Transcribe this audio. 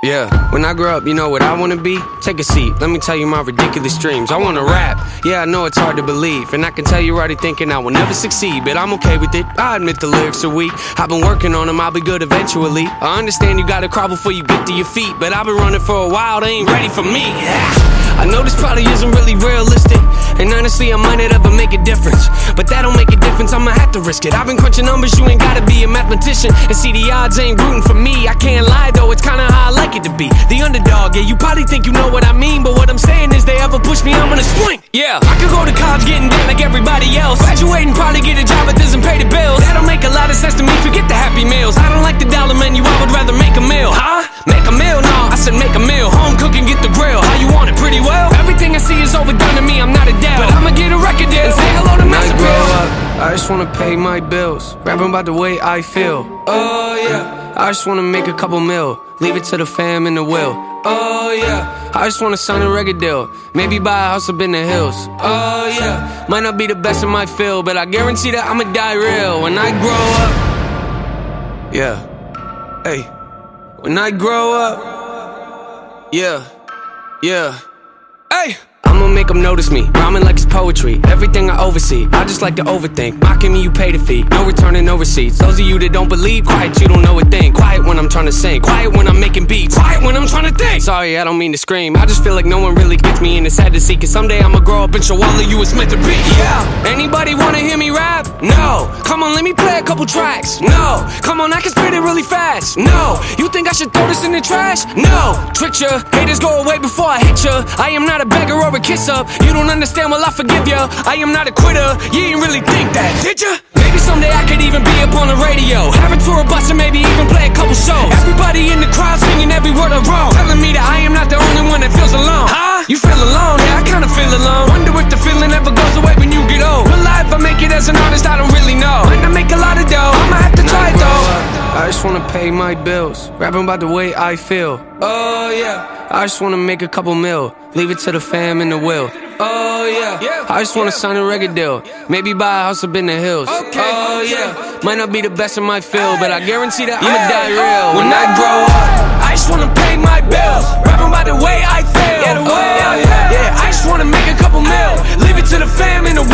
Yeah, when I grow up, you know what I wanna be? Take a seat, let me tell you my ridiculous dreams. I wanna rap, yeah, I know it's hard to believe. And I can tell you're already thinking I will never succeed, but I'm okay with it, I admit the lyrics are weak. I've been working on them, I'll be good eventually. I understand you gotta crawl before you get to your feet, but I've been running for a while, they ain't ready for me. I know this probably isn't really realistic, and honestly I might not ever make a difference, but that don't make a difference, I'ma have to risk it. I've been crunching numbers, you ain't gotta be a mathematician, and see the odds ain't rooting for me. I can't lie though, it's kinda how I like it to be, the underdog. Yeah, you probably think you know what I mean, but what I'm saying is they ever push me, I'm gonna swing. Yeah, I could go to college getting down like everybody else, graduating, probably get a job that doesn't pay the bills. That don't make a lot of sense to me, forget the Happy Meals. I don't like the dollar menu, I would rather make a meal. Huh? Make a meal? No, I said make a meal. Home cooking, get the grill. How you want it? Pretty well. Everything I see is overdone to me, I'm not a dad, but I'ma get a record deal and say hello to Master Bill. I just wanna pay my bills, rapping about the way I feel. Oh yeah, I just wanna make a couple mil, leave it to the fam and the will. Oh yeah, I just wanna sign a record deal, maybe buy a house up in the hills. Oh yeah, might not be the best in my field, but I guarantee that I'ma die real when I grow up. Yeah, hey, when I grow up. Yeah, yeah, hey, I'ma make them notice me, rhyming like it's poetry. Everything I oversee, I just like to overthink. Mocking me, you pay the fee, no returning, no receipts. Those of you that don't believe, quiet, you don't know a thing. Quiet when I'm trying to sing, quiet when I'm making beats, quiet when I'm trying to think. Sorry, I don't mean to scream, I just feel like no one really gets me, and it's sad to see, cause someday I'ma grow up and show all of you it's meant to be. Yeah, anybody wanna hear me rap? No. Come on, let me play a couple tracks. No. Come on, I can spit it really fast. No. You think I should throw this in the trash? No. Tricked ya, haters go away before I hit ya. I am not a beggar or a kiss up. You don't understand, well I forgive ya. I am not a quitter, you didn't really think that, did ya? Maybe someday I could even be up on the radio, have a tour bus and maybe even play a couple shows. Everybody in the crowd singing every word I wrote, telling me that I am not the only one that feels alone. Huh? You feel alone? Yeah, I kinda feel alone. Wonder if the feeling ever goes away when you get old. Will I ever make it as an artist? I don't really know. Might not make a lot of dough, I'ma have to try it though. I just wanna pay my bills, rapping about the way I feel. Oh yeah, I just wanna make a couple mil, leave it to the fam and the will. Oh yeah, I just wanna sign a record deal, maybe buy a house up in the hills. Oh yeah, might not be the best in my field, but I guarantee that I'ma die real when I grow up. I just wanna pay my bills, rapping about the way I feel. Yeah, I just wanna make a couple mil, leave it to the fam and the